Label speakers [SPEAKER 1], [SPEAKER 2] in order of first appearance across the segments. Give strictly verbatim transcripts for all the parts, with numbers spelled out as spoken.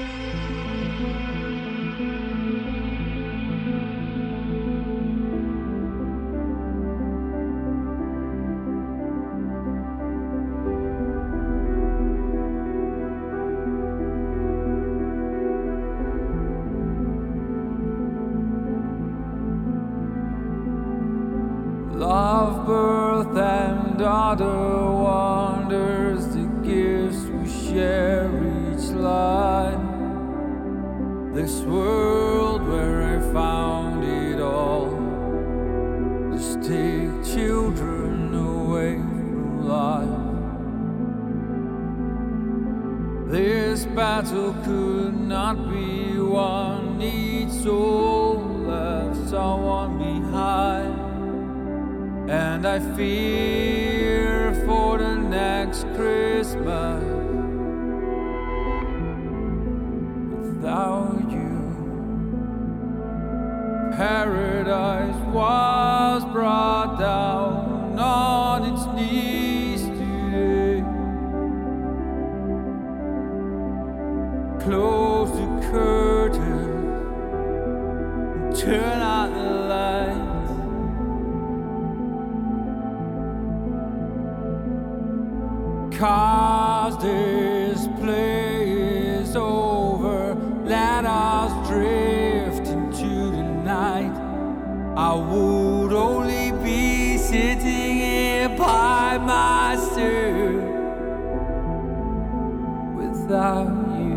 [SPEAKER 1] Love, birth, and other wonders, the gifts we share each life. This world where I found it all, just take children away from life. This battle could not be won, each soul left someone behind. And I fear for the next Christmas without you. Paradise was brought down on its knees today. Close the curtain and turn out the light. 'Cause this play is over, let us drift into the night. I would only be sitting here by myself without you.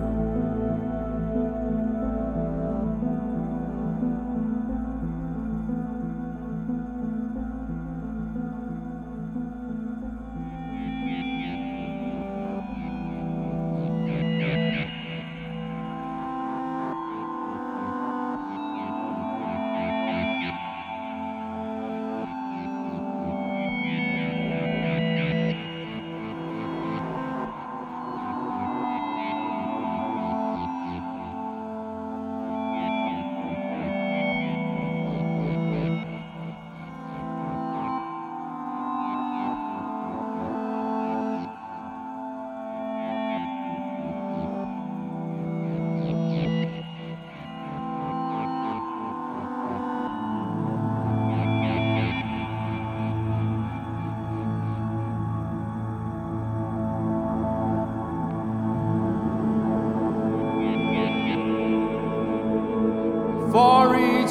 [SPEAKER 1] For each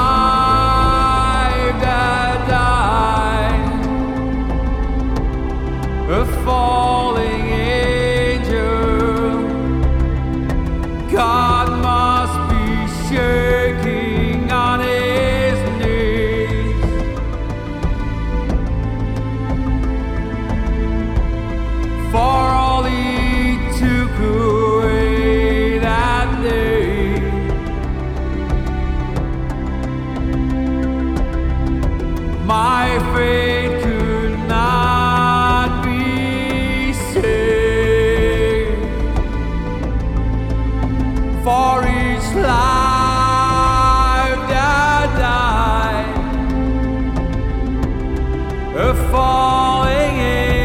[SPEAKER 1] life that died, a falling angel, God must be shaking on his knees. For all he took away that day, my fate could not be saved. For each life that died, a falling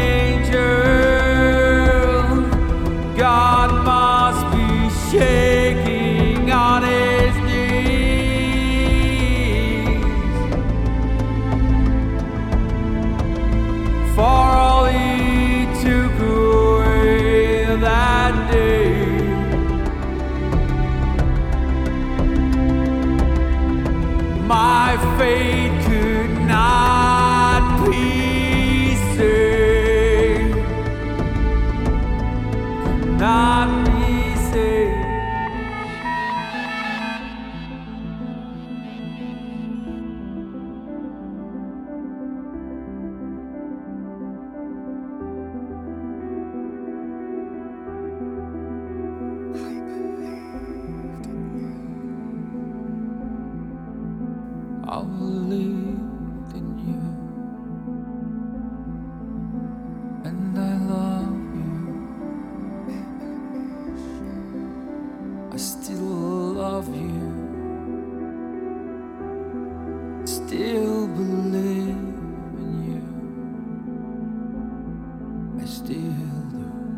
[SPEAKER 1] angel, God must be shaking on his knees. For all he took away that day, my fate could not be saved, could not be saved. I believed in you, and I love you. I still love you, still believe in you. I still do.